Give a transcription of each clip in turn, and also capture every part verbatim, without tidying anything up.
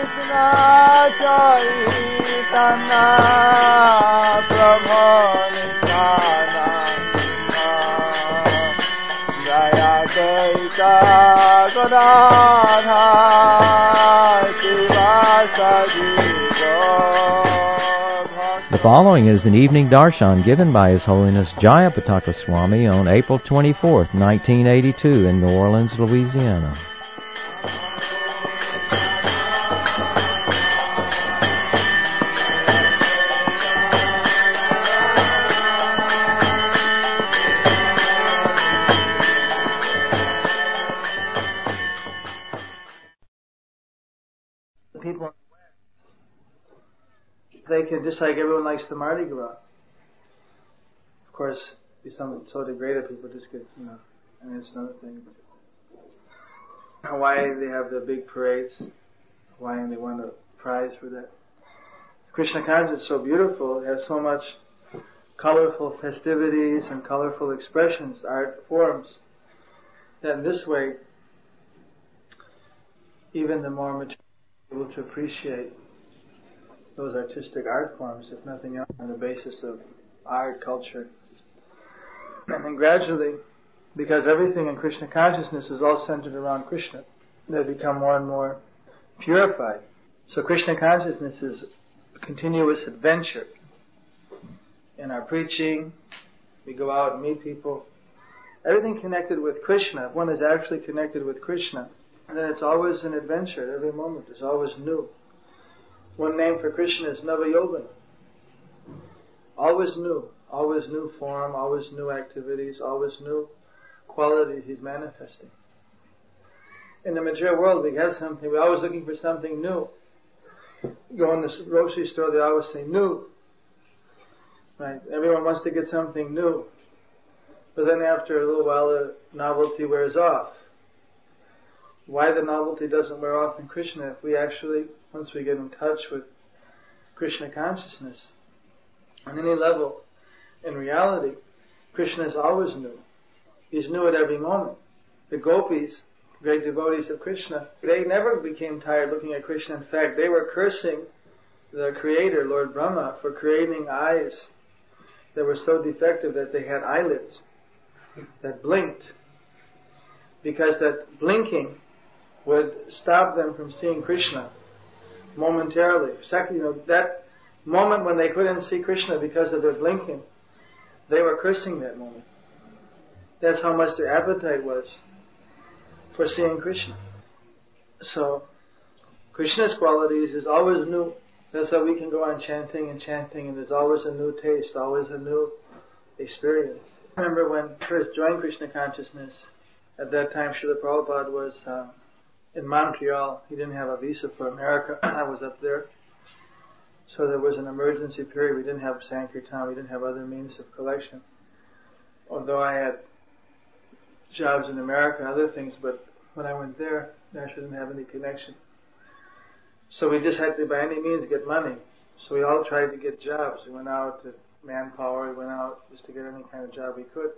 Chaitanya Prabhu Nityananda Jaya Advaita Gadadhara Sivasadi Gaura. The following is an evening darshan given by His Holiness Jayapataka Swami on April twenty-fourth, nineteen eighty-two in New Orleans, Louisiana. People, they can, just like everyone likes the Mardi Gras. Of course, be some so degraded people just get, you know, I mean, it's another thing. Hawaii, they have the big parades. Hawaii, and they won a prize for that. Krishna consciousness is so beautiful. It has so much colorful festivities and colorful expressions, art forms, that in this way, even the more mature able to appreciate those artistic art forms, if nothing else, on the basis of art, culture. And then gradually, because everything in Krishna consciousness is all centered around Krishna, they become more and more purified. So Krishna consciousness is a continuous adventure. In our preaching, we go out and meet people. Everything connected with Krishna, if one is actually connected with Krishna, then it's always an adventure. Every moment is always new. One name for Krishna is Navayogana. Always new. Always new form, always new activities, always new qualities He's manifesting. In the material world, we have something, we're always looking for something new. You go in the grocery store, they always say new. Right? Everyone wants to get something new. But then after a little while, the novelty wears off. Why the novelty doesn't wear off in Krishna? If we actually, once we get in touch with Krishna consciousness, on any level, in reality, Krishna is always new. He's new at every moment. The gopis, great devotees of Krishna, they never became tired looking at Krishna. In fact, they were cursing the Creator, Lord Brahma, for creating eyes that were so defective that they had eyelids that blinked. Because that blinking would stop them from seeing Krishna momentarily. Second, you know, that moment when they couldn't see Krishna because of their blinking, they were cursing that moment. That's how much their appetite was for seeing Krishna. So, Krishna's qualities is always new. That's how we can go on chanting and chanting, and there's always a new taste, always a new experience. I remember when I first joined Krishna consciousness, at that time Srila Prabhupada was uh, in Montreal. He didn't have a visa for America. I was up there. So there was an emergency period. We didn't have Sankirtan. We didn't have other means of collection. Although I had jobs in America and other things, but when I went there, I actually didn't have any connection. So we just had to, by any means, get money. So we all tried to get jobs. We went out to manpower. We went out just to get any kind of job we could.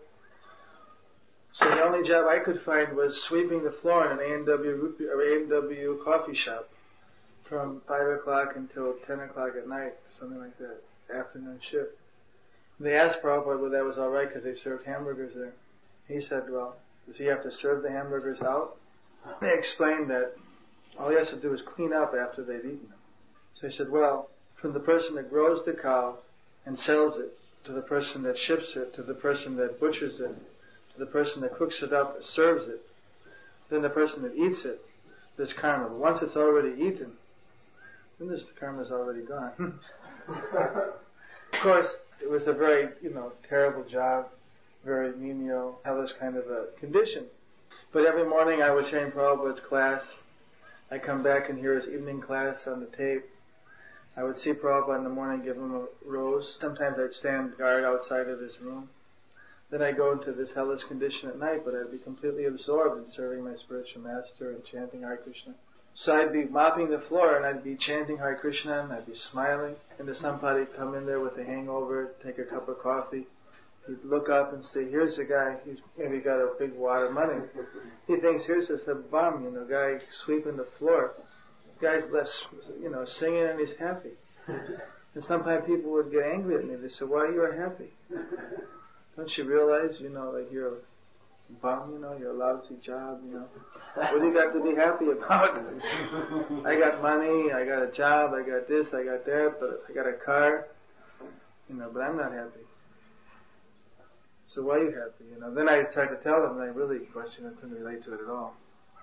So the only job I could find was sweeping the floor in an A and W, or A and W coffee shop from five o'clock until ten o'clock at night, something like that, afternoon shift. They asked Prabhupada whether that was all right because they served hamburgers there. He said, well, does he have to serve the hamburgers out? They explained that all he has to do is clean up after they've eaten them. So he said, well, from the person that grows the cow and sells it, to the person that ships it, to the person that butchers it, to the person that cooks it up, serves it, then the person that eats it, there's karma. But once it's already eaten, then this karma's already gone. Of course, it was a very, you know, terrible job, very menial, hellish kind of a condition. But every morning I was hearing Prabhupada's class. I come back and hear his evening class on the tape. I would see Prabhupada in the morning, give him a rose. Sometimes I'd stand guard outside of his room. Then I'd go into this hellish condition at night, but I'd be completely absorbed in serving my spiritual master and chanting Hare Krishna. So I'd be mopping the floor and I'd be chanting Hare Krishna and I'd be smiling. And there's somebody come in there with a hangover, take a cup of coffee. He'd look up and say, here's a guy, he's maybe got a big wad of money. He thinks, here's just a bum, you know, guy sweeping the floor. guy's less, you know, singing and he's happy. And sometimes people would get angry at me. They say, why you are happy? Don't you realize, you know, like you're a bum, you know, you're a lousy job, you know. What do you got to be happy about? I got money, I got a job, I got this, I got that, but I got a car, you know, but I'm not happy. So why are you happy? You know, then I tried to tell them, and I really, of course, you know, couldn't relate to it at all.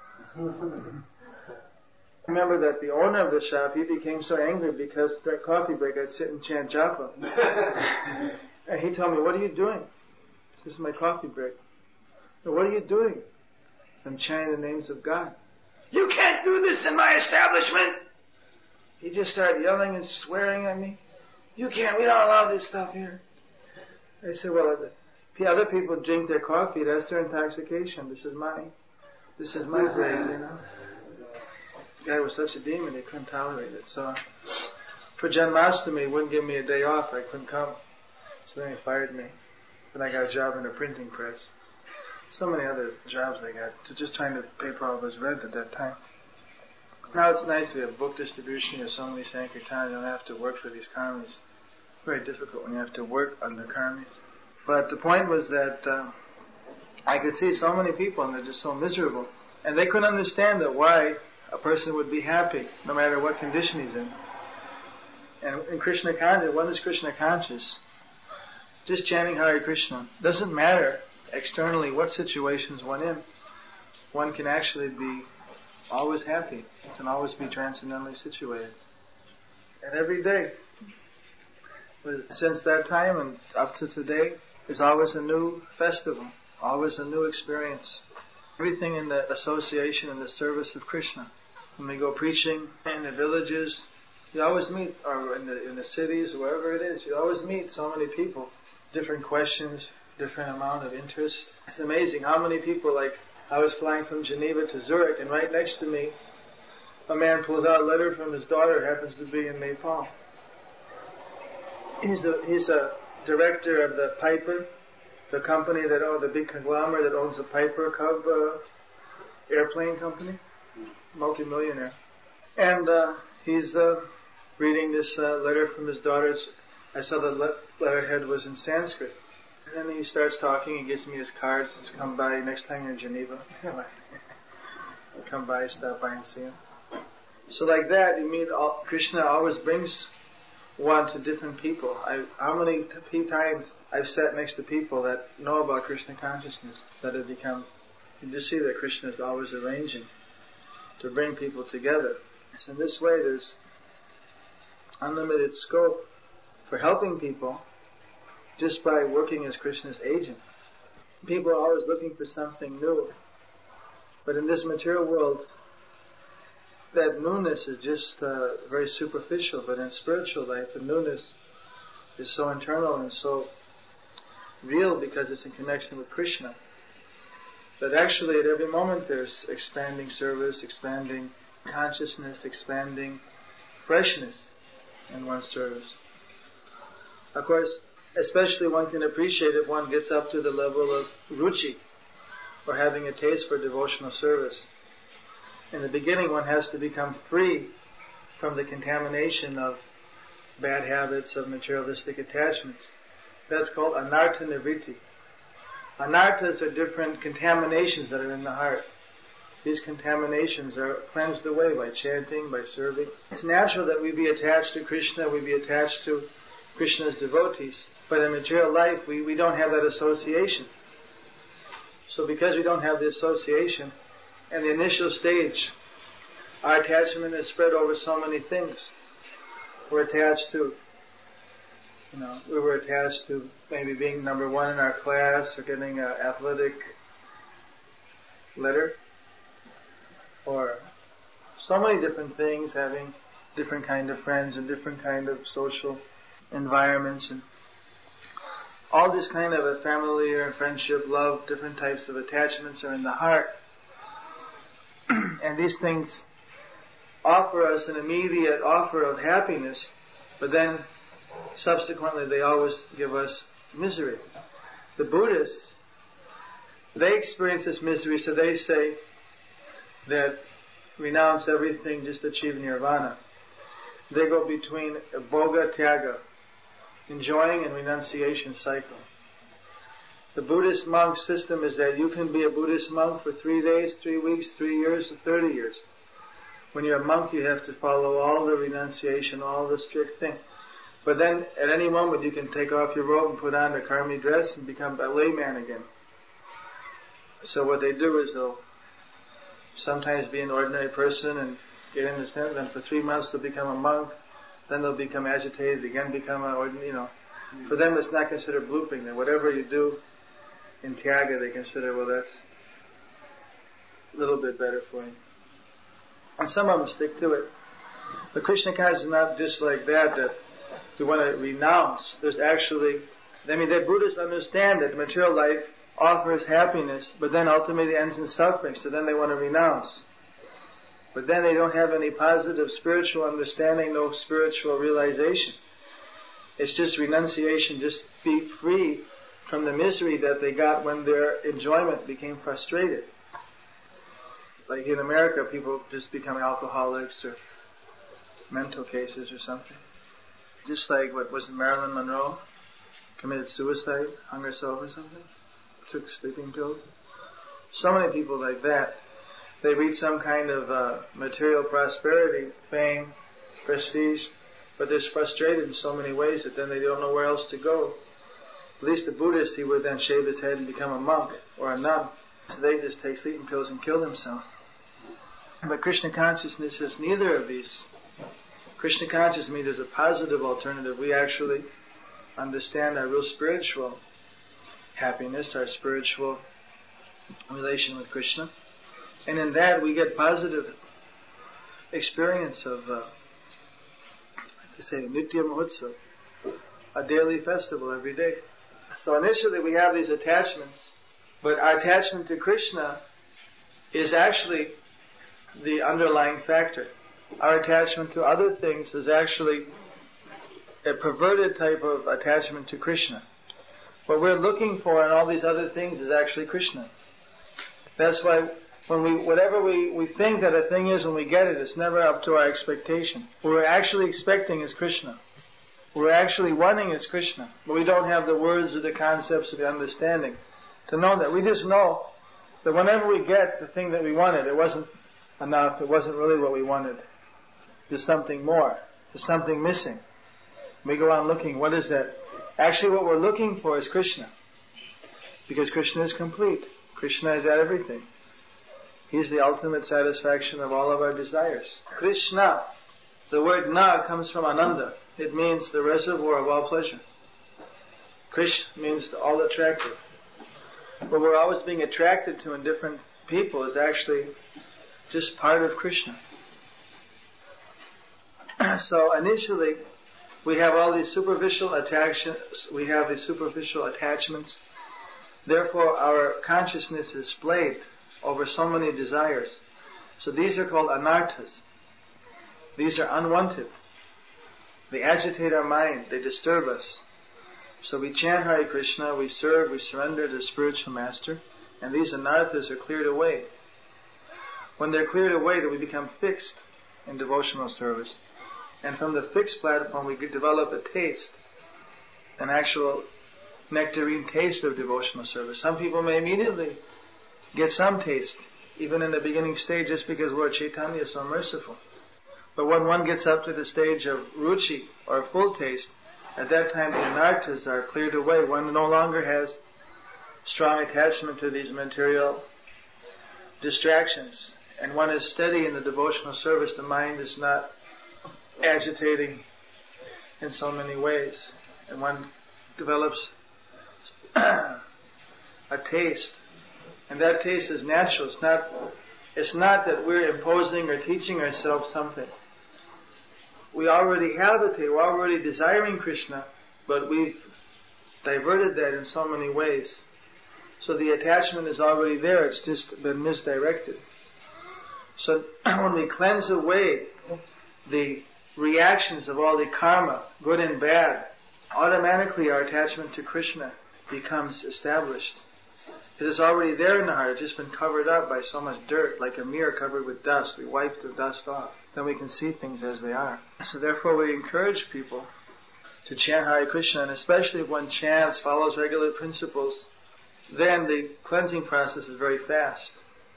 I remember that the owner of the shop, he became so angry because that coffee break I'd sit and chant japa. And he told me, what are you doing? This is my coffee break. So what are you doing? I'm chanting the names of God. You can't do this in my establishment! He just started yelling and swearing at me. You can't, we don't allow this stuff here. I said, well, the other people drink their coffee, that's their intoxication. This is mine. This is my break, you know. The guy was such a demon, he couldn't tolerate it. So, for Janmashtami, he wouldn't give me a day off, I couldn't come. So then he fired me. Then I got a job in a printing press. So many other jobs I got, to just trying to pay for all was rent at that time. Now it's nice we have book distribution, you have so many Sankirtan, you don't have to work for these karmis. Very difficult when you have to work under karmis. But the point was that uh, I could see so many people and they're just so miserable. And they couldn't understand that why a person would be happy, no matter what condition he's in. And in Krishna conscious, one is Krishna conscious. Just chanting Hare Krishna. Doesn't matter externally what situations one in. One can actually be always happy. Can always be transcendently situated. And every day, since that time and up to today, is always a new festival. Always a new experience. Everything in the association and the service of Krishna. When we go preaching in the villages, you always meet, or in the in the cities, wherever it is, you always meet so many people. Different questions, different amount of interest. It's amazing how many people, like, I was flying from Geneva to Zurich, and right next to me, a man pulls out a letter from his daughter, happens to be in Nepal. He's a, he's a director of the Piper, the company that, oh, the big conglomerate that owns the Piper Cub uh, airplane company, multi-millionaire. And uh, he's uh, reading this uh, letter from his daughter's. I saw the le- letterhead was in Sanskrit. And then he starts talking, he gives me his cards, says, come by next time you're in Geneva. Come by, stop by and see him. So like that, you meet, all, Krishna always brings one to different people. I, how many t- times I've sat next to people that know about Krishna consciousness, that have become, you just see that Krishna is always arranging to bring people together. So in this way there's unlimited scope for helping people just by working as Krishna's agent. People are always looking for something new. But in this material world, that newness is just uh, very superficial. But in spiritual life, the newness is so internal and so real because it's in connection with Krishna. But actually at every moment there's expanding service, expanding consciousness, expanding freshness in one's service. Of course, especially one can appreciate if one gets up to the level of ruchi, or having a taste for devotional service. In the beginning, one has to become free from the contamination of bad habits, of materialistic attachments. That's called anartha nivritti. Anarthas are different contaminations that are in the heart. These contaminations are cleansed away by chanting, by serving. It's natural that we be attached to Krishna, we be attached to Krishna's devotees. But in material life, we, we don't have that association. So because we don't have the association, and the initial stage, our attachment is spread over so many things. We're attached to, you know, we were attached to maybe being number one in our class, or getting an athletic letter, or so many different things, having different kind of friends and different kind of social environments, and all this kind of a familiar friendship, love, different types of attachments are in the heart. And these things offer us an immediate offer of happiness, but then subsequently they always give us misery. The Buddhists, they experience this misery, so they say that renounce everything, just achieve nirvana. They go between a bhoga tyaga, enjoying and renunciation cycle. The Buddhist monk system is that you can be a Buddhist monk for three days, three weeks, three years, or thirty years. When you're a monk, you have to follow all the renunciation, all the strict things. But then, at any moment, you can take off your robe and put on a karmi dress and become a layman again. So what they do is they'll sometimes be an ordinary person and get in the tent, then for three months they'll become a monk, then they'll become agitated, again become an ordinary, you know. For them it's not considered blooping, that whatever you do in Tyaga they consider, well, that's a little bit better for you. And some of them stick to it. But Krishna consciousness is not just like that, that we want to renounce. There's actually, I mean, the Buddhists understand that material life offers happiness, but then ultimately ends in suffering, so then they want to renounce. But then they don't have any positive spiritual understanding, no spiritual realization. It's just renunciation, just be free from the misery that they got when their enjoyment became frustrated. Like in America, people just become alcoholics or mental cases or something. Just like, what was it, Marilyn Monroe? Committed suicide, hung herself or something? Took sleeping pills. So many people like that, they reach some kind of uh, material prosperity, fame, prestige, but they're frustrated in so many ways that then they don't know where else to go. At least the Buddhist, he would then shave his head and become a monk or a nun. So they just take sleeping pills and kill themselves. But Krishna consciousness is neither of these. Krishna consciousness means there's a positive alternative. We actually understand our real spiritual happiness, our spiritual relation with Krishna. And in that we get positive experience of, uh, as I say, Nitya Mahotsav, a daily festival every day. So initially we have these attachments, but our attachment to Krishna is actually the underlying factor. Our attachment to other things is actually a perverted type of attachment to Krishna. What we're looking for in all these other things is actually Krishna. That's why when we, whatever we, we think that a thing is, when we get it, it's never up to our expectation. What we're actually expecting is Krishna. What we're actually wanting is Krishna. But we don't have the words or the concepts or the understanding to know that. We just know that whenever we get the thing that we wanted, it wasn't enough, it wasn't really what we wanted. There's something more. There's something missing. We go on looking, what is that? Actually what we're looking for is Krishna. Because Krishna is complete. Krishna is at everything. He's the ultimate satisfaction of all of our desires. Krishna, the word na comes from Ananda. It means the reservoir of all pleasure. Krishna means all attractive. What we're always being attracted to in different people is actually just part of Krishna. So initially, we have all these superficial attachments, we have these superficial attachments. Therefore, our consciousness is splayed over so many desires. So these are called anarthas. These are unwanted. They agitate our mind, they disturb us. So we chant Hare Krishna, we serve, we surrender to the spiritual master, and these anarthas are cleared away. When they're cleared away, then we become fixed in devotional service. And from the fixed platform, we could develop a taste, an actual nectarine taste of devotional service. Some people may immediately get some taste, even in the beginning stage, just because Lord Chaitanya is so merciful. But when one gets up to the stage of ruchi, or full taste, at that time the anarthas are cleared away. One no longer has strong attachment to these material distractions. And one is steady in the devotional service. The mind is not agitating in so many ways. And one develops a taste. And that taste is natural. It's not, it's not that we're imposing or teaching ourselves something. We already have a taste. We're already desiring Krishna, but we've diverted that in so many ways. So the attachment is already there. It's just been misdirected. So when we cleanse away the reactions of all the karma, good and bad, automatically our attachment to Krishna becomes established. Because it's already there in the heart. It's just been covered up by so much dirt, like a mirror covered with dust. We wipe the dust off. Then we can see things as they are. So therefore we encourage people to chant Hare Krishna, and especially if one chants, follows regular principles, then the cleansing process is very fast.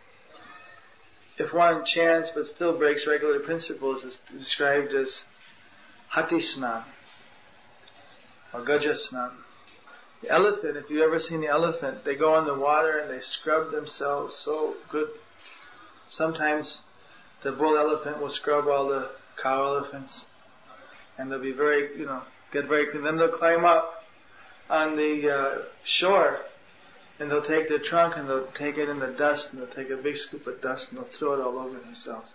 If one chants but still breaks regular principles, it's described as Hati Snan or Gaja Snan. The elephant, if you've ever seen the elephant, they go in the water and they scrub themselves so good. Sometimes the bull elephant will scrub all the cow elephants, and they'll be very, you know, get very clean. Then they'll climb up on the uh, shore, and they'll take their trunk and they'll take it in the dust, and they'll take a big scoop of dust and they'll throw it all over themselves.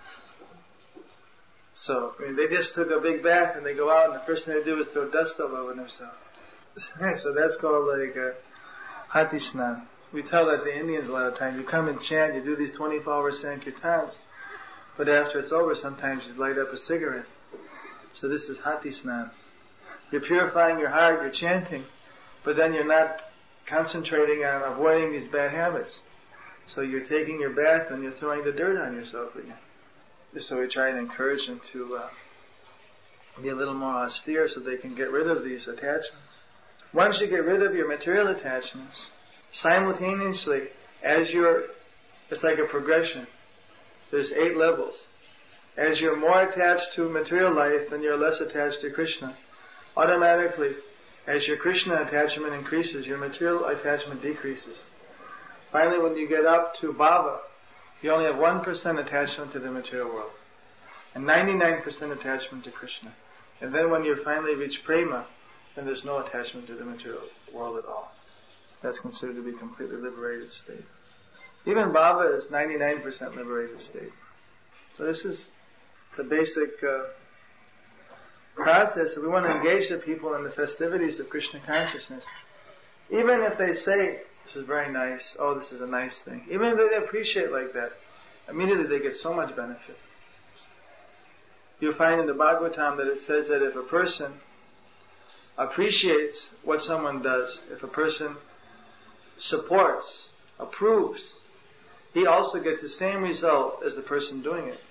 So, I mean, they just took a big bath and they go out, and the first thing they do is throw dust all over themselves. So that's called like a Hati Snan. We tell that to Indians a lot of times. You come and chant, you do these twenty-four hour Sankirtans, but after it's over, sometimes you light up a cigarette. So this is Hati Snan. You're purifying your heart, you're chanting, but then you're not concentrating on avoiding these bad habits. So you're taking your bath and you're throwing the dirt on yourself again. So we try and encourage them to uh, be a little more austere so they can get rid of these attachments. Once you get rid of your material attachments, simultaneously, as you're, it's like a progression. There's eight levels. As you're more attached to material life, then you're less attached to Krishna. Automatically, as your Krishna attachment increases, your material attachment decreases. Finally, when you get up to bhava, you only have one percent attachment to the material world, and ninety-nine percent attachment to Krishna. And then when you finally reach prema, then there's no attachment to the material world at all. That's considered to be a completely liberated state. Even bhava is ninety-nine percent liberated state. So this is the basic uh, process. If we want to engage the people in the festivities of Krishna consciousness, even if they say, this is very nice, oh, this is a nice thing, even if they appreciate like that, immediately they get so much benefit. You'll find in the Bhagavatam that it says that if a person appreciates what someone does, if a person supports, approves, he also gets the same result as the person doing it.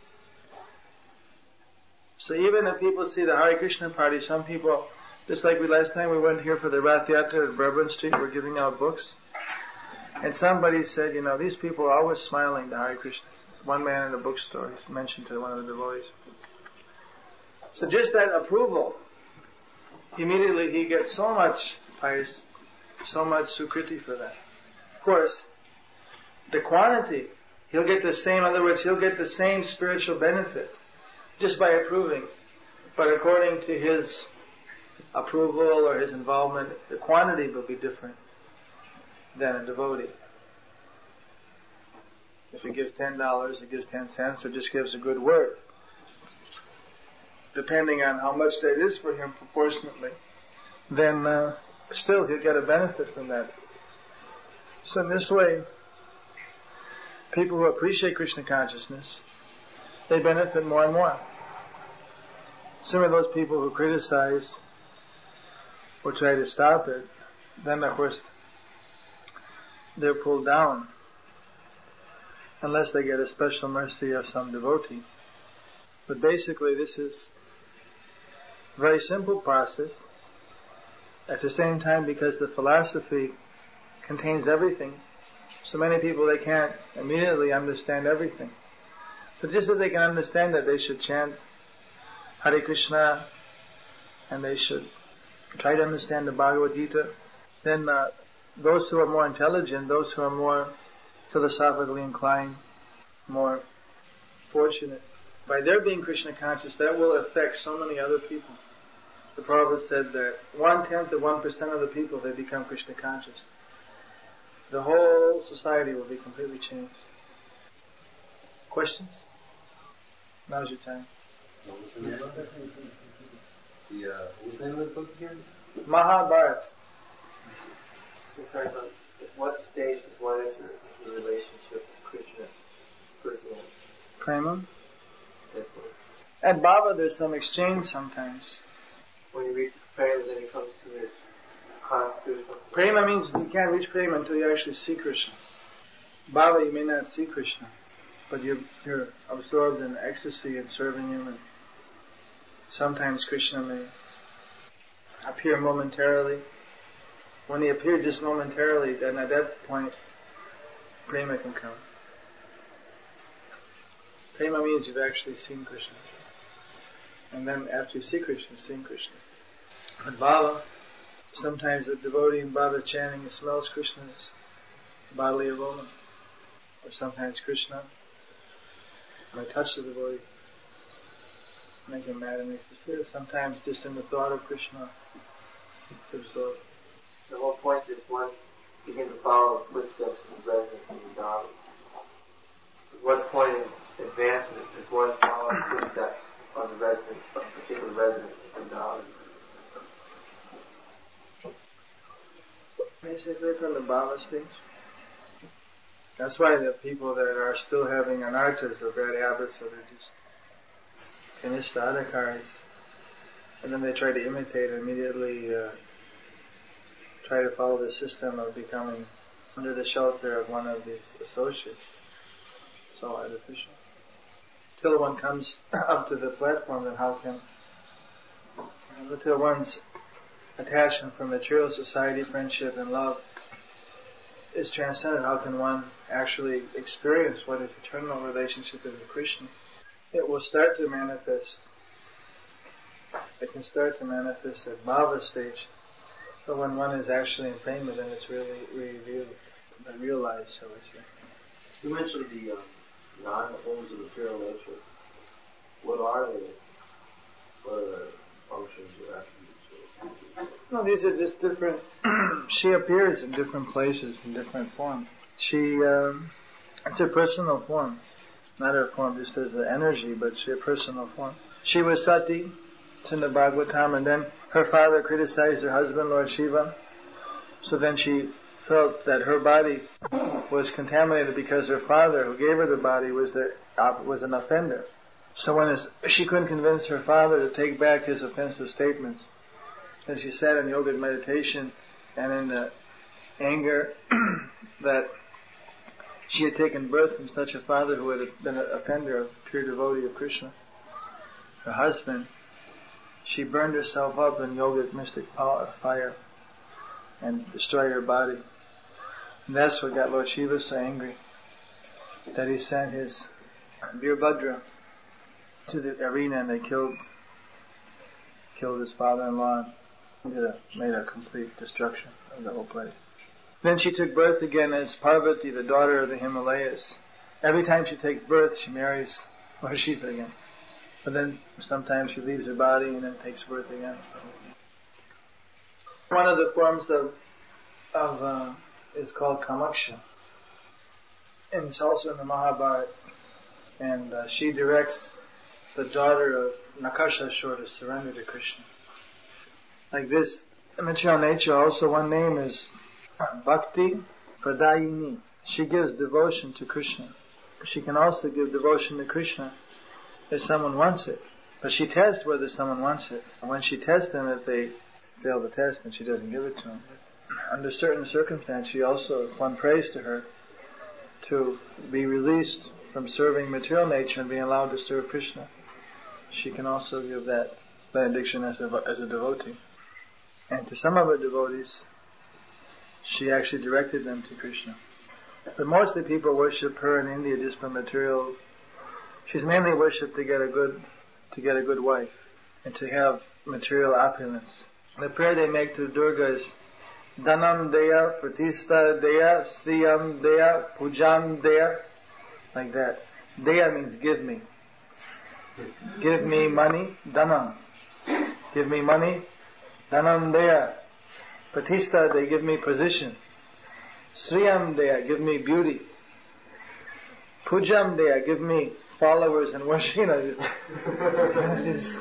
So even if people see the Hare Krishna party, some people, just like we last time we went here for the Rath Yatra at Bourbon Street, we're giving out books. And somebody said, you know, these people are always smiling to Hare Krishna. One man in a bookstore, he mentioned to one of the devotees. So just that approval, immediately he gets so much pious, so much sukriti for that. Of course, the quantity, he'll get the same, in other words, he'll get the same spiritual benefit just by approving. But according to his approval or his involvement, the quantity will be different than a devotee. If he gives ten dollars, he gives ten cents, or just gives a good word. Depending on how much that is for him proportionately, then uh, still he'll get a benefit from that. So in this way, people who appreciate Krishna consciousness, they benefit more and more. Some of those people who criticize or try to stop it, then of course they're pulled down, unless they get a special mercy of some devotee. But basically this is a very simple process. At the same time, because the philosophy contains everything, so many people, they can't immediately understand everything. So just as they can understand that they should chant Hare Krishna, and they should try to understand the Bhagavad Gita, then uh, those who are more intelligent, those who are more philosophically inclined, more fortunate, by their being Krishna conscious, that will affect so many other people. The Prabhupada said that one-tenth of one percent of the people, they become Krishna conscious. The whole society will be completely changed. Questions? Now's your time. What was the name of it? The, uh, what was the name of the book again? Mahabharata. Sorry, but at what stage does one enter the relationship with Krishna personally? Prema? That's what. At Bhava there's some exchange sometimes. When he reaches prema, then he comes to his constitutional? Prema means you can't reach prema until you actually see Krishna. Bhava, you may not see Krishna, but you're, you're absorbed in ecstasy and serving Him, and sometimes Krishna may appear momentarily. When He appeared just momentarily, then at that point, prema can come. Prema means you've actually seen Krishna. And then after you see Krishna, you've seen Krishna. But bhava, sometimes a devotee in bhava chanting smells Krishna's bodily aroma. Or sometimes Krishna might touch the devotee, make him mad and ecstasy. Sometimes just in the thought of Krishna, absorbed. The whole point is one begin to follow the footsteps of the resident in the Dharma. At what point in advancement does one follow the footsteps of the resident, of a particular resident in the Dharma? Basically from the bhava stage. That's why the people that are still having anarthas or bad habits, or they're just kanishta adhikaris, and then they try to imitate and immediately uh, try to follow the system of becoming under the shelter of one of these associates. So artificial. Till one comes up to the platform, then how can, until one's attachment for material society, friendship, and love is transcended, how can one actually experience what his eternal relationship is with Krishna? It will start to manifest. It can start to manifest at bhava stage. But when one is actually in prema, then it's really revealed, realized, shall we say. You mentioned the um, nine forms of material nature. What are they? What are their functions or attributes? No, these are just different. She appears in different places, in different forms. She, um, it's a personal form. Not her form just as the energy, but she a personal form. She was Sati, it's in the Bhagavatam, and then her father criticized her husband, Lord Shiva. So then she felt that her body was contaminated because her father, who gave her the body, was the, uh, was an offender. So when his, she couldn't convince her father to take back his offensive statements, and she sat in yogic meditation and in the anger that she had taken birth from such a father who had been an offender, a pure devotee of Krishna, her husband, she burned herself up in yogic mystic power, fire, and destroyed her body. And that's what got Lord Shiva so angry, that he sent his Veerbhadra to the arena, and they killed killed his father-in-law and did a, made a complete destruction of the whole place. Then she took birth again as Parvati, the daughter of the Himalayas. Every time she takes birth, she marries Lord Shiva again. But then sometimes she leaves her body and then takes birth again. One of the forms of of uh, is called Kamaksha, and it's also in the Mahabharata. And uh, she directs the daughter of Nakashashur to surrender to Krishna. Like this, material nature, also one name is Bhakti Pradayini. She gives devotion to Krishna. She can also give devotion to Krishna if someone wants it. But she tests whether someone wants it. And when she tests them, if they fail the test, then she doesn't give it to them. Under certain circumstances, she also, if one prays to her to be released from serving material nature and being allowed to serve Krishna, she can also give that benediction as a, as a devotee. And to some of her devotees, she actually directed them to Krishna. But mostly people worship her in India just for material. She's mainly worshipped to get a good, to get a good wife and to have material opulence. The prayer they make to Durga is Dhanam Deya, Pratista Deya, Sriyam Deya, Pujam Deya, like that. Deya means give me. Give me money, Dhanam. Give me money, Dhanam Deya. Pratista, they give me position. Sriyam Deya, give me beauty. Pujam Deya, give me followers and worship. You know, just, just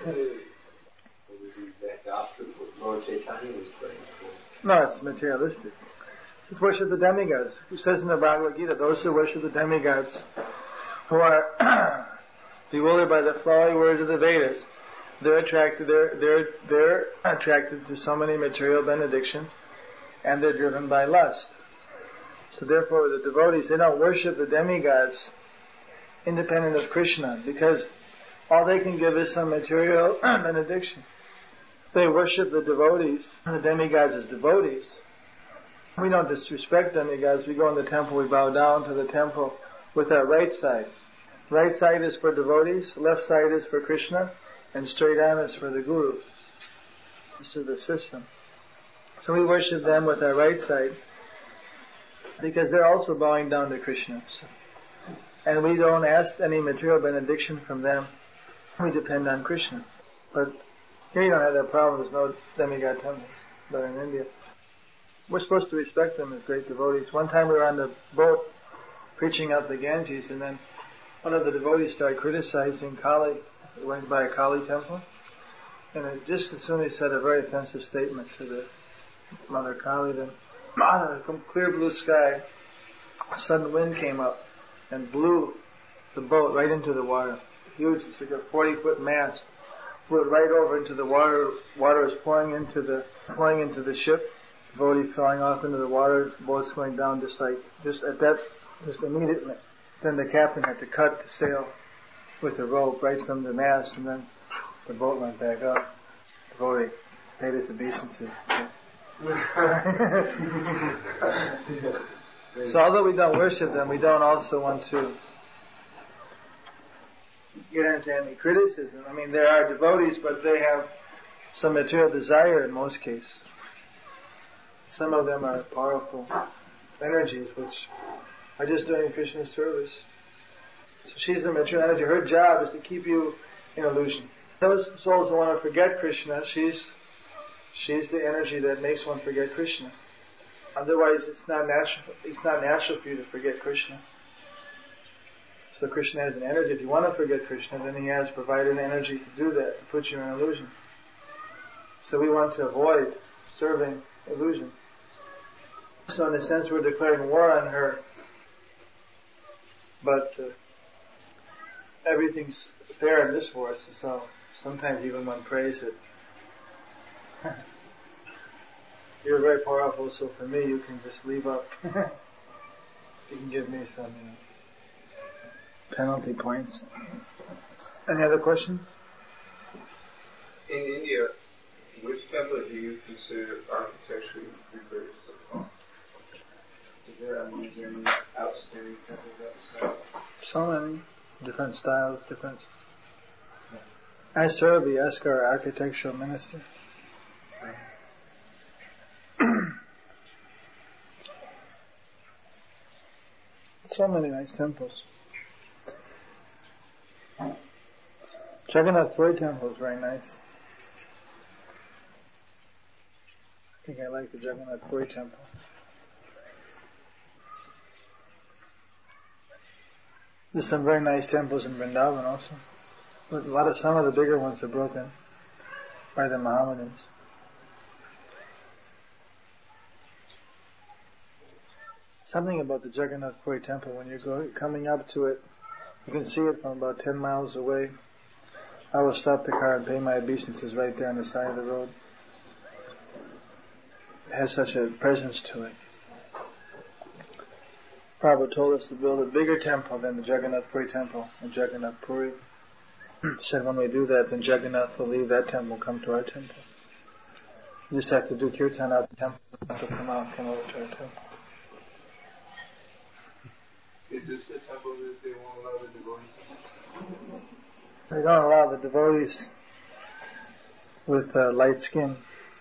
The opposite of what Lord Chaitanya was praying for. no, it's materialistic. Just worship the demigods. Who says in the Bhagavad Gita, those who worship the demigods, who are bewildered by the flowery words of the Vedas, they're attracted. They're they're they're attracted to so many material benedictions and they're driven by lust. So therefore the devotees, they don't worship the demigods independent of Krishna, because all they can give is some material benediction. They worship the devotees, the demigods as devotees. We don't disrespect demigods. We go in the temple, we bow down to the temple with our right side. Right side is for devotees, left side is for Krishna, and straight on is for the Guru. This is the system. So we worship them with our right side, because they're also bowing down to Krishna. And we don't ask any material benediction from them. We depend on Krishna. But here you don't have that problem. There's no demigod temples. But in India, we're supposed to respect them as great devotees. One time we were on the boat preaching up the Ganges, and then one of the devotees started criticizing Kali. We went by a Kali temple, and it just as soon as he said a very offensive statement to the Mother Kali, then out of a clear blue sky, a sudden wind came up and blew the boat right into the water. Huge, it's like a forty foot mast. Blew it right over into the water. Water was pouring into the pouring into the ship. The devotee falling off into the water. The boat's going down just like just at that just immediately. Then the captain had to cut the sail with a rope right from the mast, and then the boat went back up. The devotee paid his obeisances. So although we don't worship them, we don't also want to get into any criticism. I mean, there are devotees, but they have some material desire in most cases. Some of them are powerful energies which are just doing Krishna's service. So she's the material energy. Her job is to keep you in illusion. Those souls who want to forget Krishna, she's she's the energy that makes one forget Krishna. Otherwise, it's not natural. It's not natural for you to forget Krishna. So Krishna has an energy. If you want to forget Krishna, then He has provided an energy to do that, to put you in illusion. So we want to avoid serving illusion. So in a sense, we're declaring war on her. But uh, everything's fair in this war, so sometimes even one prays it. You're very powerful, so for me, you can just leave up. You can give me some, you know, penalty points. Any other questions? In India, which temple do you consider architecturally the greatest of all? Is there any, any outstanding temples outside? So many different styles, different. Ask Surabhi, ask our architectural minister. So many nice temples. Jagannath Puri temple is very nice. I think I like the Jagannath Puri temple. There's some very nice temples in Vrindavan also. But a lot of, some of the bigger ones are broken by the Mohammedans. Something about the Jagannath Puri temple, when you're going, coming up to it, you can see it from about ten miles away. I will stop the car and pay my obeisances right there on the side of the road. It has such a presence to it. Prabhupada told us to build a bigger temple than the Jagannath Puri temple in Jagannath Puri. Said when we do that, then Jagannath will leave that temple, come to our temple. You just have to do kirtan out the temple, to come out and come over to our temple. Is this the temple that they won't allow the devotees? They don't allow the devotees with uh, light skin.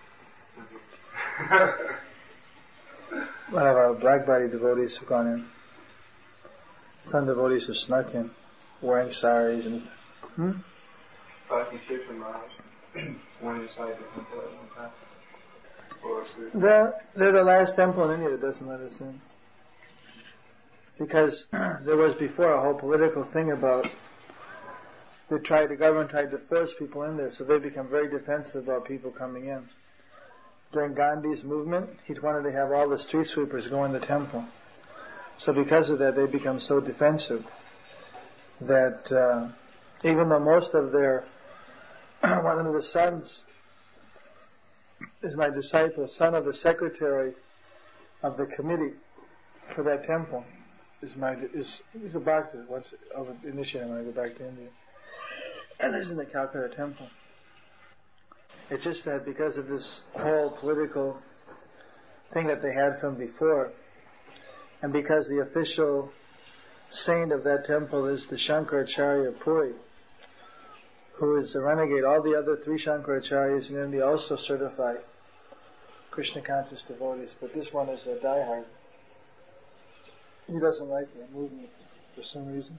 A lot of our black body devotees have gone in. Some devotees have snuck in, wearing saris and. Hmm? Bhakti Tirtha Maharaj went inside the temple at one time. Or They're, they're the last temple in India that doesn't let us in. Because there was before a whole political thing about they tried, the government tried to force people in there, so they become very defensive about people coming in. During Gandhi's movement, he wanted to have all the street sweepers go in the temple. So because of that, they become so defensive that uh, even though most of their, one of the sons is my disciple, son of the secretary of the committee for that temple is my is he's a bhakta. Once I was initiated when I go back to India, and this is in the Calcutta temple. It's just that because of this whole political thing that they had from before, and because the official saint of that temple is the Shankaracharya Puri, who is a renegade. All the other three Shankaracharyas in India also certify Krishna conscious devotees, but this one is a diehard. He doesn't like the movement for some reason.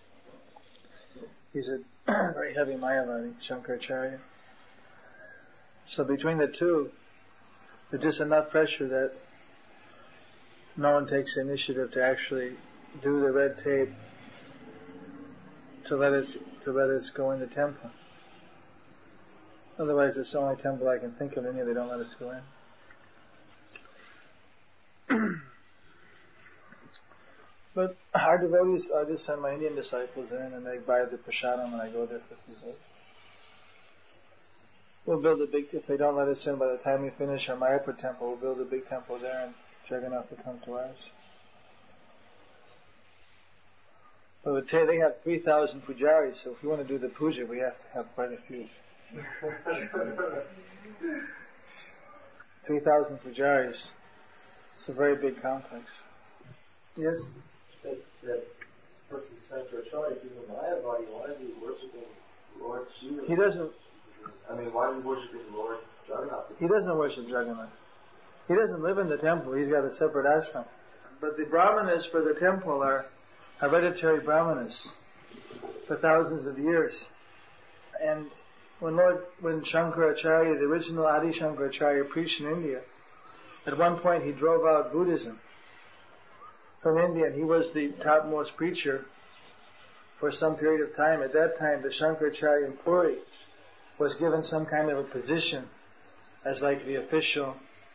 He's a very heavy Mayavadi, Shankaracharya. So between the two, there's just enough pressure that no one takes the initiative to actually do the red tape to let us to let us go in the temple. Otherwise, it's the only temple I can think of in India they don't let us go in. But our devotees, I just send my Indian disciples in and they buy the prasadam and I go there for a few days. We'll build a big, if they don't let us in by the time we finish our Mayapur temple, we'll build a big temple there and Jagannath will come to ours. But with Te, they have three thousand pujaris, so if we want to do the puja, we have to have quite a few. three thousand pujaris. It's a very big complex. Yes? That, that person Shankaracharya, if he's a Mayavadi, why is he worshipping Lord Shiva? He doesn't. I mean, why is he worshipping Lord Jagannath? He doesn't worship Jagannath. He doesn't live in the temple. He's got a separate ashram. But the brahmanas for the temple are hereditary brahmanas for thousands of years. And when Lord, when Shankaracharya, the original Adi Shankaracharya, preached in India, at one point he drove out Buddhism from India, and he was the topmost preacher for some period of time. At that time, the Shankaracharya in Puri was given some kind of a position as like the official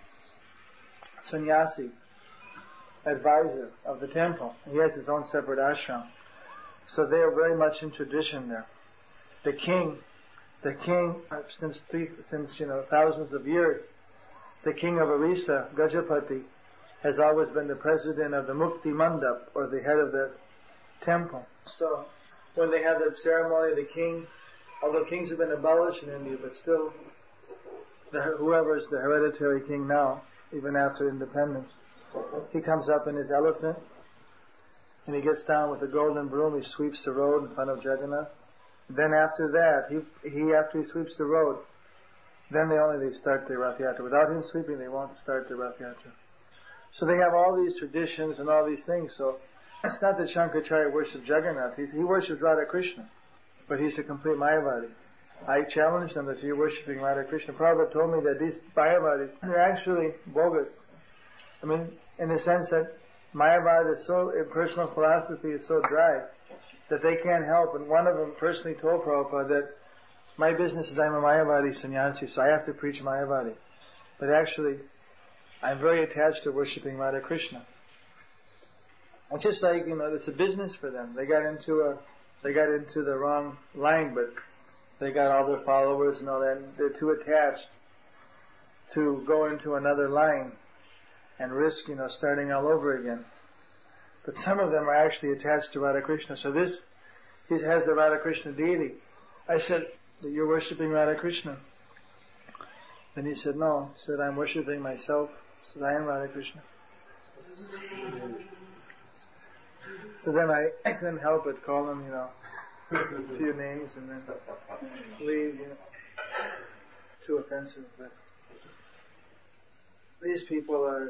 sannyasi, advisor of the temple. He has his own separate ashram. So they are very much in tradition there. The king, the king, since three, since you know thousands of years, the king of Orissa, Gajapati, has always been the president of the Mukti Mandap, or the head of the temple. So when they have that ceremony, the king, although kings have been abolished in India, but still, the, whoever is the hereditary king now, even after independence, he comes up in his elephant, and he gets down with a golden broom, he sweeps the road in front of Jagannath. Then after that, he, he after he sweeps the road, then they only they start their Rath Yatra. Without him sweeping, they won't start their Rath Yatra. So they have all these traditions and all these things. So it's not that Shankaracharya worships Jagannath. He, he worships Radha Krishna, but he's a complete Mayavadi. I challenged them that you're worshipping Radha Krishna. Prabhupada told me that these Mayavadis are actually bogus. I mean, in the sense that Mayavad is so, impersonal philosophy is so dry that they can't help. And one of them personally told Prabhupada that my business is I'm a Mayavadi sannyasi, so I have to preach Mayavadi. But actually, I'm very attached to worshipping Radha Krishna. It's just like, you know, it's a business for them. They got into a, they got into the wrong line, but they got all their followers and all that, and they're too attached to go into another line and risk, you know, starting all over again. But some of them are actually attached to Radha Krishna. So this, he has the Radha Krishna deity. I said, that you're worshipping Radha Krishna. Then he said, no. He said, I'm worshipping myself. He said, I am Radha Krishna. So then I, I couldn't help but call him, you know, a few names and then leave, you know. Too offensive, but these people are,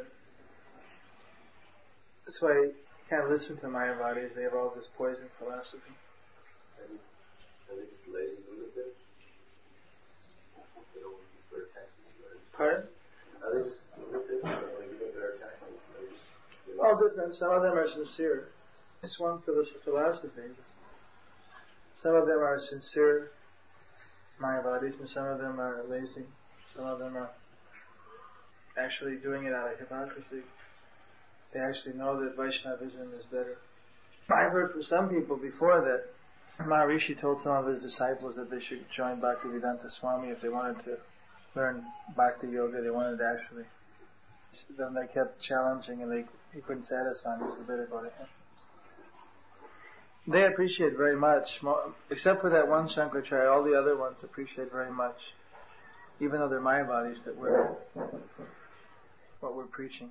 that's why you can't listen to Mayavadis. They have all this poison philosophy. Are they just lazy lunatics? They don't want to swear taxes, right? Pardon? Are they just lunatics? They don't want to give up their taxes? Just, all different. Some of them are sincere. It's one for the philosophy. Some of them are sincere Mayavadis, and some of them are lazy. Some of them are actually doing it out of hypocrisy. They actually know that Vaishnavism is better. I've heard from some people before that Maharishi told some of his disciples that they should join Bhaktivedanta Swami if they wanted to learn Bhakti Yoga. They wanted to actually Then they kept challenging, and they he couldn't satisfy them. Just a bit about it. They appreciate very much, except for that one Shankaracharya. All the other ones appreciate very much, even though they're Mayavadis, that we're what we're preaching.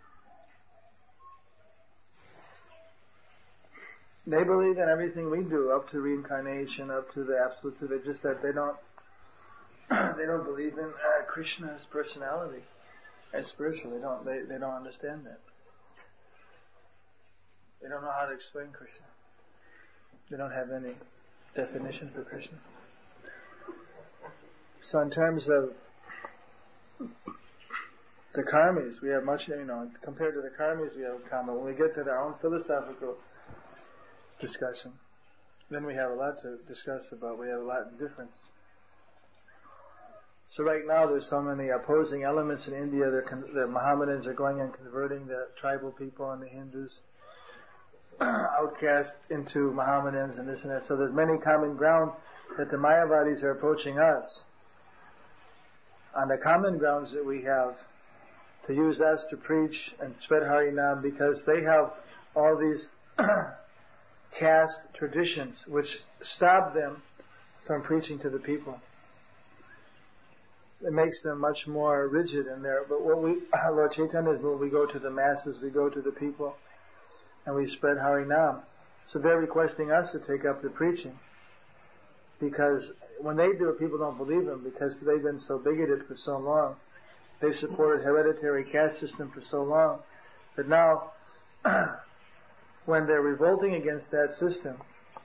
They believe in everything we do, up to reincarnation, up to the absolutes of it. Just that they don't, they don't believe in uh, Krishna's personality as spiritual. They don't. They they don't understand that. They don't know how to explain Krishna. They don't have any definition for Krishna. So in terms of the karmis, we have much, you know, compared to the karmis we have in common. When we get to our own philosophical discussion, then we have a lot to discuss about. We have a lot in difference. So right now there's so many opposing elements in India. Con- the Mohammedans are going and converting the tribal people and the Hindus outcast into Mohammedans and this and that. So there's many common ground that the Mayavadis are approaching us on the common grounds that we have to use us to preach and spread Harinam, because they have all these caste traditions which stop them from preaching to the people. It makes them much more rigid in there. But what we, Lord Chaitanya, is when we go to the masses, we go to the people, and we spread Harinam. So they're requesting us to take up the preaching, because when they do it, people don't believe them, because they've been so bigoted for so long. They've supported hereditary caste system for so long that now, when they're revolting against that system,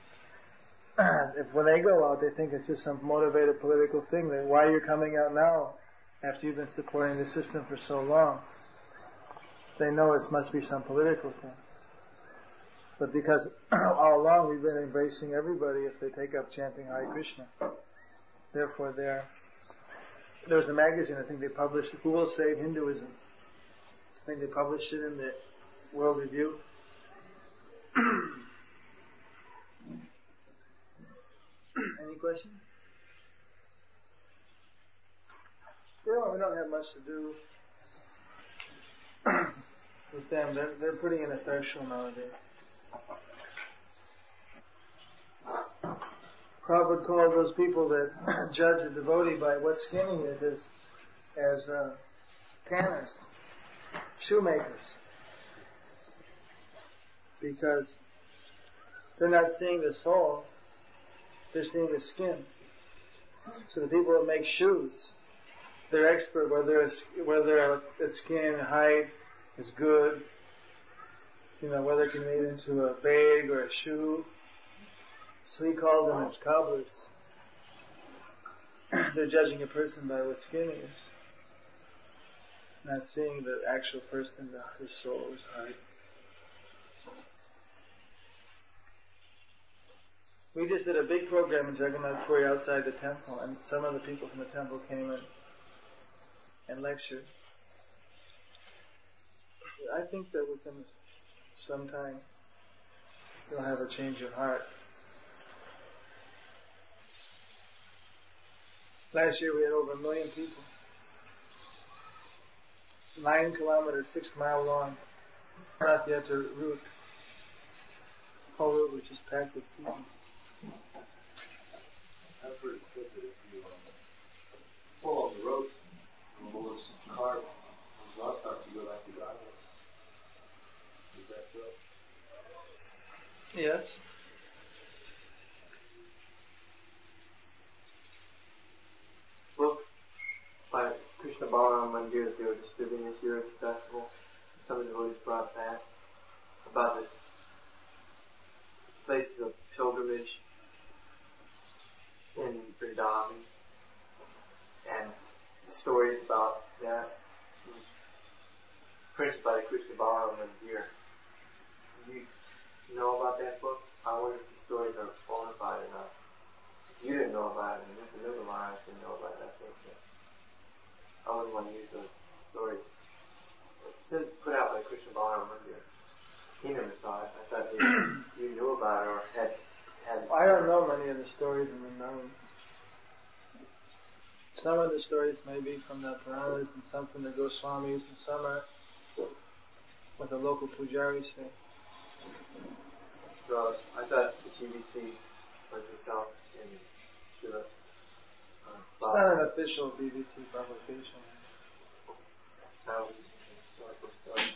if when they go out, they think it's just some motivated political thing. Then why are you coming out now after you've been supporting the system for so long? They know it must be some political thing. But because all along we've been embracing everybody if they take up chanting Hare Krishna. Therefore there, there was a magazine, I think they published, Who Will Save Hinduism? I think they published it in the World Review. Any questions? Well, we don't have much to do with them. They're, they're pretty ineffectual nowadays. Prabhupada called those people that judge a devotee by what skin he is as, as uh, tanners, shoemakers, because they're not seeing the soul, they're seeing the skin. So the people that make shoes, they're expert whether it's, whether the skin hide is good, you know, whether it can be made into a bag or a shoe. So he called them as cobblers. They're judging a person by what skin he is, not seeing the actual person, the, his soul, his heart. We just did a big program in Jagannath Puri outside the temple, and some of the people from the temple came in and lectured. I think that within some time you'll have a change of heart. Last year we had over a million people. Nine kilometers, six mile long. Not yet to route. Whole route was just packed with people. I've heard it said that if you um, fall on the road and the Lord's car comes off, you go back to God. Is that so? Yes. Book by Krishna Balaram Mandir that they were distributing this year at the festival. Some of the devotees brought back about the places of pilgrimage in Vrindavan and stories about that. It was printed by the Krishna Balaram Mandir. Do you know about that book? I wonder if the stories are bona fide enough. If you didn't know about it, and if the Middle Maharaj didn't know about it, I think that I wouldn't want to use those stories. It says put out by Krishna Balaram Mandir. He never saw it. I thought maybe you knew about it or had had. I don't know many of the stories in the known. Some of the stories may be from the Puranas and some from the Goswamis, and some are what the local pujaris say. So I thought the G B C was itself in Srila. Uh, it's not an official B B T publication. How historical story.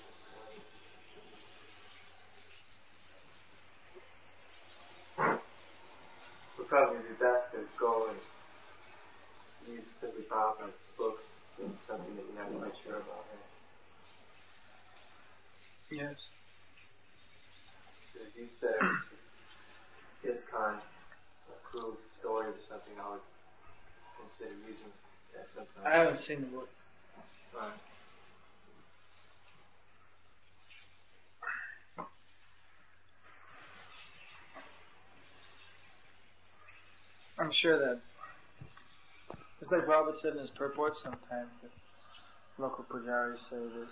Would probably be best to go and use simply Prabhupada's books in something that you're not quite sure about. Right? Yes. If you said it was ISKCON approved stories or something, I would consider using that sometime. I haven't seen the book. Right. I'm sure that it's like Robert said in his purport sometimes that local pujaris say this.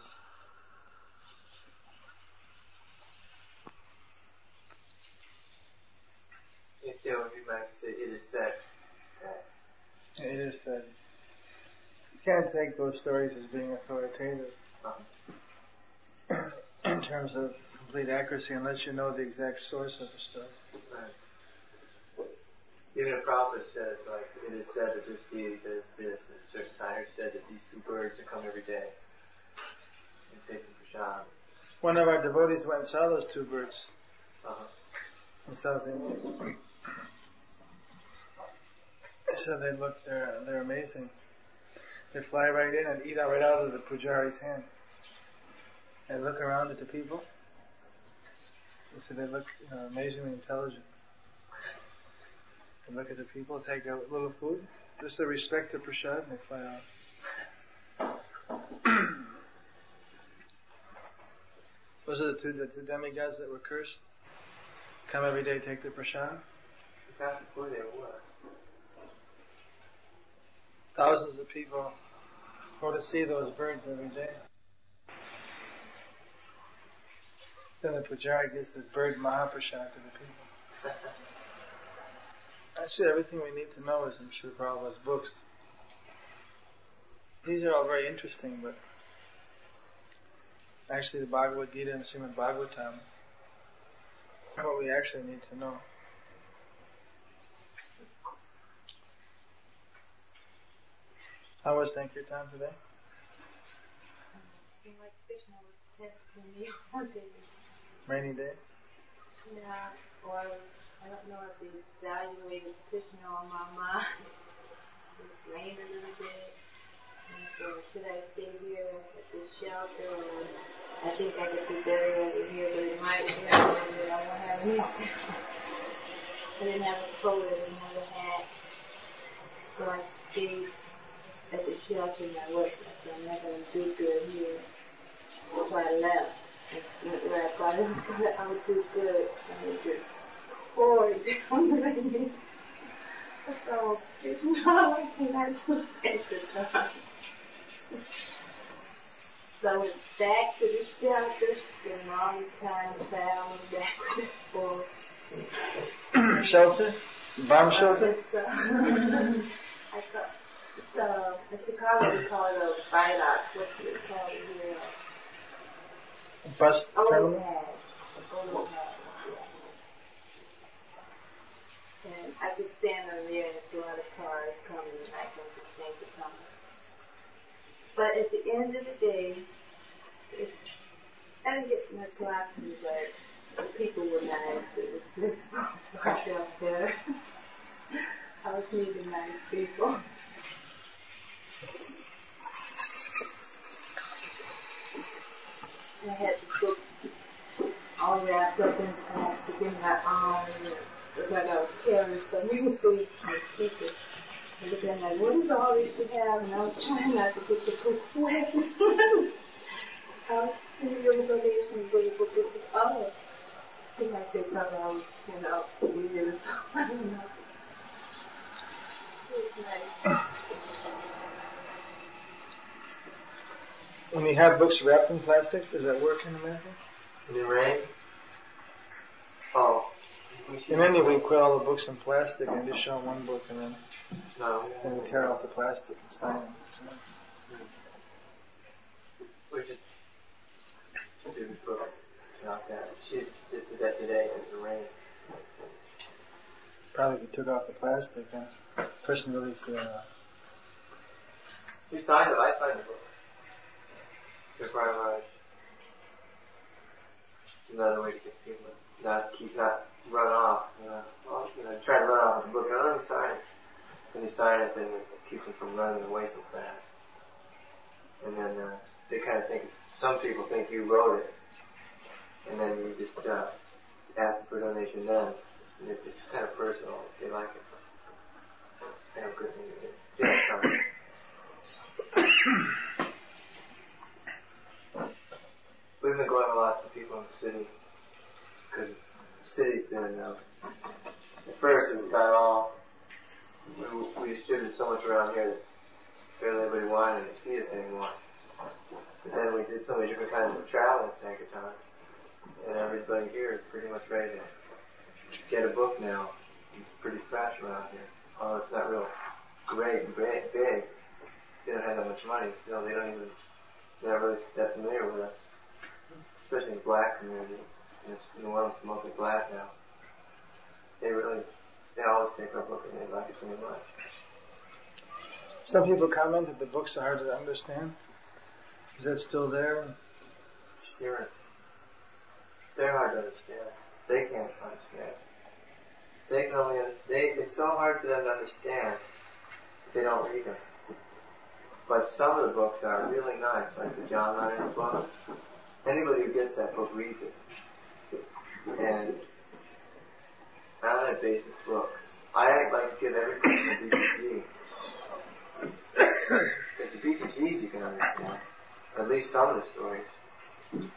If you know, you might say it is said. It is said. You can't take those stories as being authoritative Uh-huh. in terms of complete accuracy unless you know the exact source of the story. Right. Even a prophet says, like, it is said that this deity does this, and a certain time it said that these two birds will come every day and take some prashad. One of our devotees went and saw those two birds Uh-huh. in South India. They said they look, they're, they're amazing. They fly right in and eat out right out of the pujari's hand. They look around at the people. They said they look, you know, amazingly intelligent. They look at the people, take a little food, just to respect the prasad, and they fly out. Those are the two, the two demigods that were cursed. Come every day, take the prasad. Back before they were. Thousands of people go to see those birds every day. Then the pujari gives the bird mahaprasad to the people. Actually, everything we need to know is in Srila Prabhupada's books. These are all very interesting, but actually the Bhagavad Gita and Srimad Bhagavatam are what we actually need to know. How was Sankirtan today? Like Krishna was testing me one day. Rainy day? Yeah, or I don't know if they evaluated Krishna on my mind. It rained a little bit. And so should I stay here at this shelter, or I think I could be better over here, but it might be over here. I won't have any shelter. I didn't have a coat, I didn't have a hat. So I stayed at the shelter and I worked. I said, I'm not going to do good here. So I left. And where I thought I was gonna, I would do good. And it just poured down on me. So, it's not like that's so sad to time. So I went back to the shelter, and all this time the family back and forth. Shelter? Bomb shelter? So, I thought, so, in Chicago we call it a viaduct. What's it called here? Bus terminal? Overhead. Overhead, yeah. And I could stand on there and see a lot of cars coming and I can just think of something. But at the end of the day, it, I didn't get much laughter, but the people were nice. It was this I felt better. I was meeting nice people. I had the book all wrapped up in plastic in my arm, and it was like I was carrying some new food from the people. And then like, what is all this you have? And I was trying not to get the book sweat. I was thinking there was a lady from the book. Oh, I think I said something I was, you know, weird or something. I don't know. It was nice. When you have books wrapped in plastic, does that work in America? In the rain? Oh, And then we put all the books in plastic and just show one book and then, No. then we tear off the plastic and sign it. We just do books like that. She just did that today as a rain. Probably if we took off the plastic and the person really could, uh, We signed it. I signed the books. To prioritize. Another way to get people not keep not run off. You know, well, you know, try to run off with the book. Oh, let me sign it. When you sign it, then it keeps them from running away so fast. And then uh, they kind of think, some people think you wrote it, and then you just uh, ask them for a donation then. And it, it's kind of personal. If they like it, kind of good thing to do. Yeah, something. We've been going a lot to people in the city because the city's been, uh, at first it got all, we, we distributed so much around here that barely anybody wanted to see us anymore. But then we did so many different kinds of travel in Sankirtan, and everybody here is pretty much ready to get a book now. It's pretty fresh around here. Although it's not real great and big, big. They don't have that much money, still they don't even, they're not really that familiar with us. Especially in the black community. In New Orleans, it's mostly black now. They really, they always take our book and they like it very much. Some people comment that the books are hard to understand. Is that still there? Sure. They're hard to understand. They can't understand. They can only, they, it's so hard for them to understand that they don't read them. But some of the books are really nice, like the John Lennon book. Anybody who gets that book reads it. And I like basic books. I like to give every person a B T G. Because the B T Gs you can understand. At least some of the stories.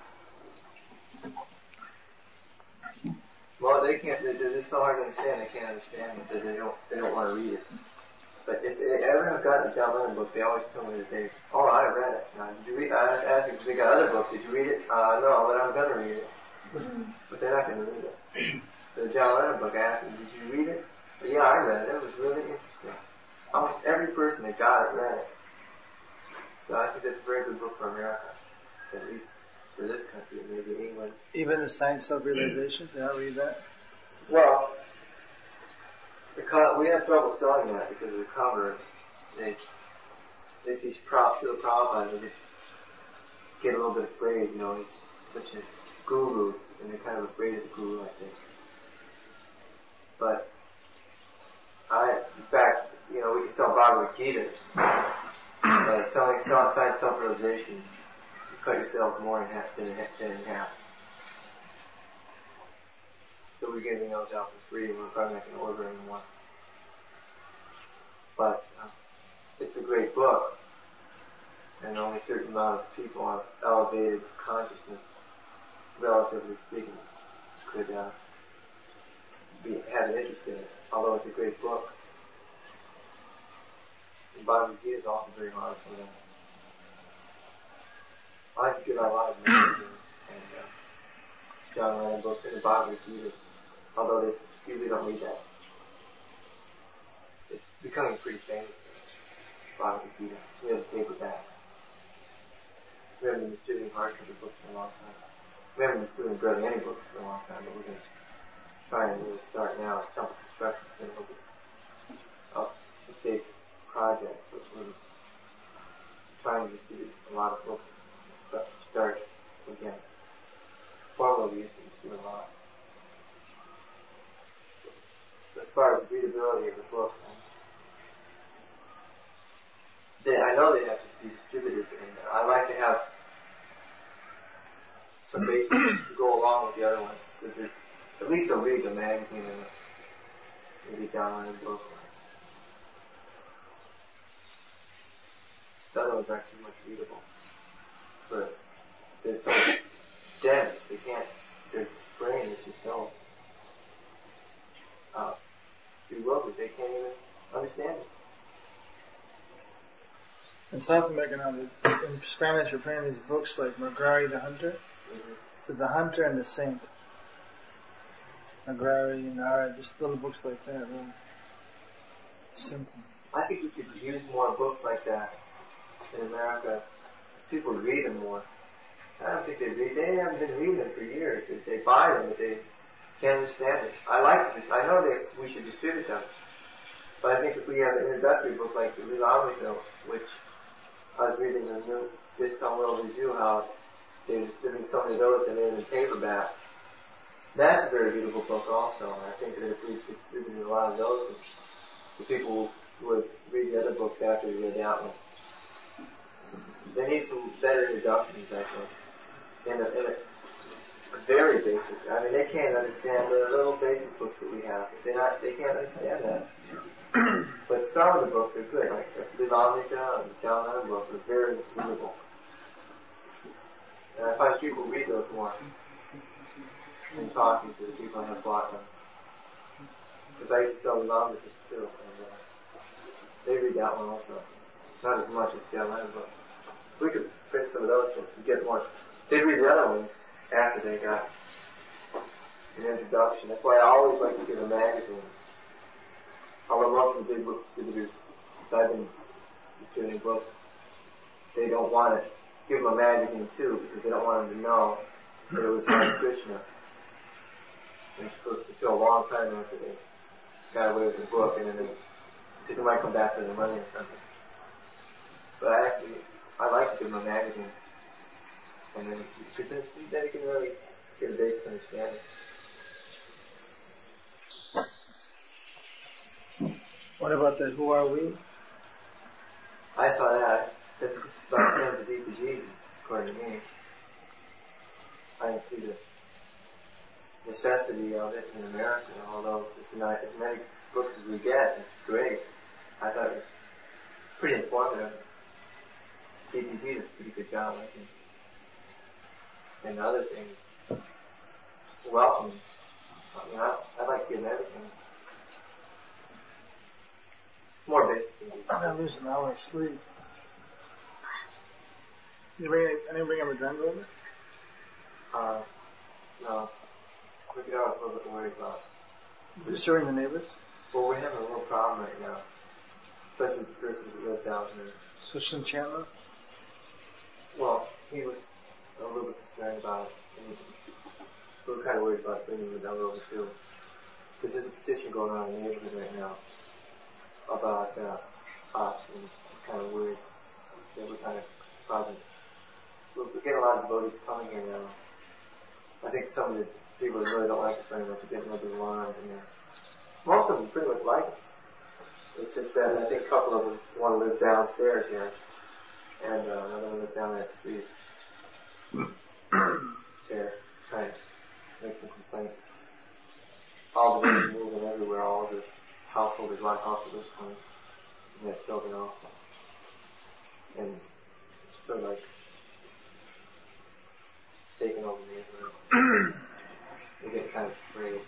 Well, they can't, they're just so hard to understand, they can't understand it because they don't, they don't want to read it. But if they ever have gotten a John Lennon book, they always tell me that they, oh, I read it. Now, did you read, I asked them if they got other books, did you read it? Uh, no, but I'm going to read it. But they're not going to read it. The John Lennon book, I asked them, did you read it? But yeah, I read it. It was really interesting. Almost every person that got it read it. So I think that's a very good book for America. At least for this country, maybe England. Even the Science of Realization, did I read that? Well, the co- we have trouble selling that because of the cover. They, they see prop, Srila Prabhupada, and they just get a little bit afraid, you know, he's such a guru, and they're kind of afraid of the guru, I think. But, I, in fact, you know, we can sell Bhagavad Gita, but selling science self-realization, you cut your sales more in half than in, than in half. So we're giving those out for free, and we're probably not going to order anymore. But uh, it's a great book, and only a certain amount of people have elevated consciousness, relatively speaking, could uh, be have an interest in it. Although it's a great book, and Bhagavad Gita is also very hard for them. I like to give out a lot of magazines and uh, John Lennon books and the Bhagavad Gita. Although they usually don't read that. It's becoming pretty famous, Bhagavad Gita. We have a paperback. We haven't been distributing hardcover books for a long time. We haven't been distributing barely any books for a long time, but we're going to try and really start now. It's Temple Construction Chemicals. It's a big project, but we're trying to distribute a lot of books and start again. Formerly we used to distribute a lot. As far as the readability of the book, they, I know they have to be distributed, and I like to have some basics to go along with the other ones, so that at least they'll read the magazine and maybe John Lennon's book. The other ones aren't too much readable, but they're so dense, they can't, their brain is just so uh, bewildered, they can't even understand it. In South America now, in Spanish, we're playing these books like Margari the Hunter. Mm-hmm. So the Hunter and the Saint. agrarian art, just little books like that, really simple. I think we could use more books like that in America. People read them more. I don't think they read. They haven't been reading them for years. They, they buy them, but they can't understand it. I like to. I know that we should distribute them, but I think if we have an introductory book like the Lila Amrita, which I was reading in the new Discount World Review, how they're distributing so many of those they made in paperback. That's a very beautiful book also. I think that if we distributed a lot of those, the people would read the other books after they read that one. They need some better introductions, I think. In a, in a, a very basic. I mean, they can't understand the little basic books that we have. They not. They can't understand that. But some of the books are good, like the Lilamrita and the John Lennon books are very readable. And I find people read those more than talking to the people I have bought them. Because I used to sell Lilamritas too, and uh, they read that one also. Not as much as John Lennon books. We could print some of those books and get more. They'd read the other ones after they got an introduction. That's why I always like to give a magazine. Although most of the big book distributors, since I've been distributing books, they don't want to give them a magazine too, because they don't want them to know that it was Hare Krishna. Until a long time after they got away with the book, and then they, because they might come back for their money or something. But I actually, I like to give them a magazine. And then, because then you can really get a basic understanding. What about the Who Are We? I saw that. That's about sympathy for Jesus, according to me. I didn't see the necessity of it in America, although it's not as many books as we get. It's great. I thought it was pretty informative. D P G did a pretty good job, I think. And other things. Welcome. I mean, I, I like getting everything. More basic than I'm losing an hour of sleep. Did you bring, anyone bring up a drum over? Uh, no. Look at how I was a little bit worried about. Disturbing the neighbors? Well, we're having a little problem right now. Especially the persons that live down here. Such enchantment? Well, he was a little bit concerned about it. And we were kind of worried about bringing the down over too. Because there's a petition going on in the neighborhood right now about uh, us, and kind of worried that we're kind of causing. We're getting a lot of devotees coming here now. I think some of the people that really don't like us very much are getting rid of the lawns, and most of them pretty much like us. It's just that I think a couple of them want to live downstairs here, and uh, another one lives down that street. They're trying to make some complaints. All the women moving everywhere, all the householders, a lot of householders coming, and they have children also. And so like, taking over the neighborhood. They get kind of afraid.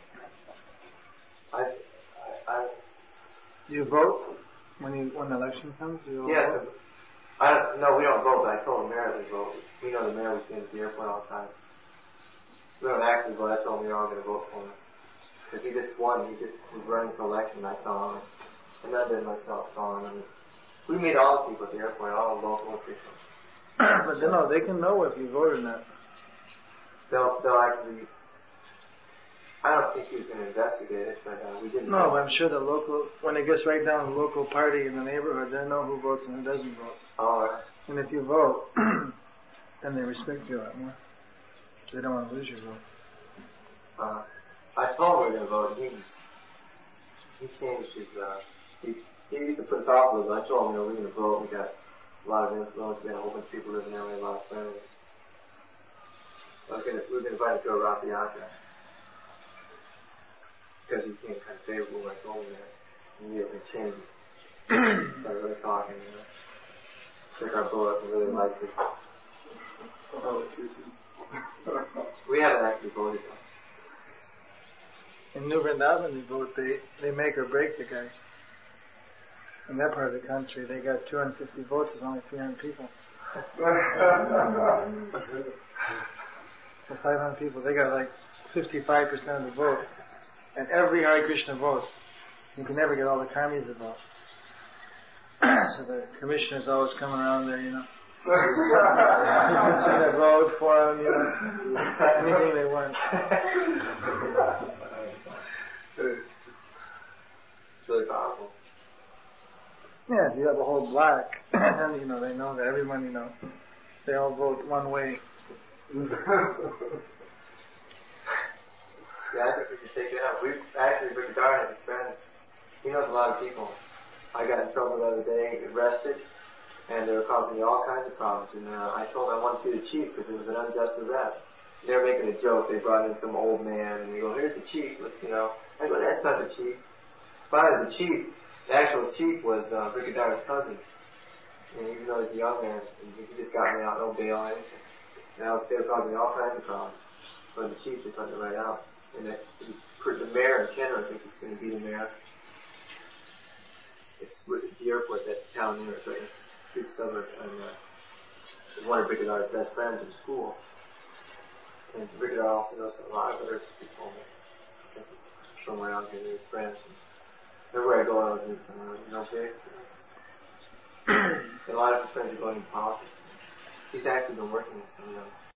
I, I, I, Do you vote when you when the election comes? Do you yes, vote? I don't, no, we don't vote, but I told the mayor to vote. We know the mayor was in the airport all the time. We don't actually vote, I told him we were all going to vote for him. Because he just won, he just was running for election, and I saw him. And I did myself saw him. And we meet all the people at the airport, all the local officials. But they know, they can know if you vote or not. They'll, they'll actually, I don't think he was going to investigate it, but uh, we didn't No, know. but I'm sure the local, when it gets right down to the local party in the neighborhood, they know who votes and who doesn't vote. All right. And if you vote, then they respect you a lot more. They don't want to lose your vote. Uh, I told him we were going to vote, and he was, he changed his, uh, he, he used to put us off a little bit. I told him, you know, we're going to vote, we got a lot of influence, we got a whole bunch of people living there, we had a lot of friends. I was gonna, we were going to invite him to a Rath Yatra. Because he became kind of favorable when I told him that. And he had changes. Started really talking, you know. Took our book and really liked it. We haven't actually voted though. In New Vrindavan, they vote, they, they make or break the guy. In that part of the country, they got two hundred fifty votes, there's only three hundred people. For five hundred people, they got like fifty-five percent of the vote, and every Hare Krishna votes. You can never get all the karmis to vote. So the commissioner's always coming around there, you know. You can see they vote for them, you know, anything they want. It's really powerful. Yeah, if you have a whole black, then, you know, they know that everyone, you know, they all vote one way. Yeah, I think we should take it out. We actually, Rikadar has a friend. He knows a lot of people. I got in trouble the other day, arrested, and they were causing me all kinds of problems. And uh, I told them I wanted to see the chief because it was an unjust arrest. They were making a joke. They brought in some old man, and they go, "Here's the chief," you know. I go, "That's not the chief." Finally, the chief, the actual chief was uh, Rikadar's cousin. And even though he's a young man, he just got me out, no bail or anything. And I was, they were causing me all kinds of problems. But the chief just let me right out. And the, the mayor in Kenner, I think he's going to be the mayor. It's the airport, that town there, it's right in a big suburb. And uh, one of Rikadar's best friends in school. And Rikadar also knows a lot of other people from around here, his friends. And everywhere I go, I always meet someone, you know, big. And a lot of his friends are going into politics. He's actually been working with some of them.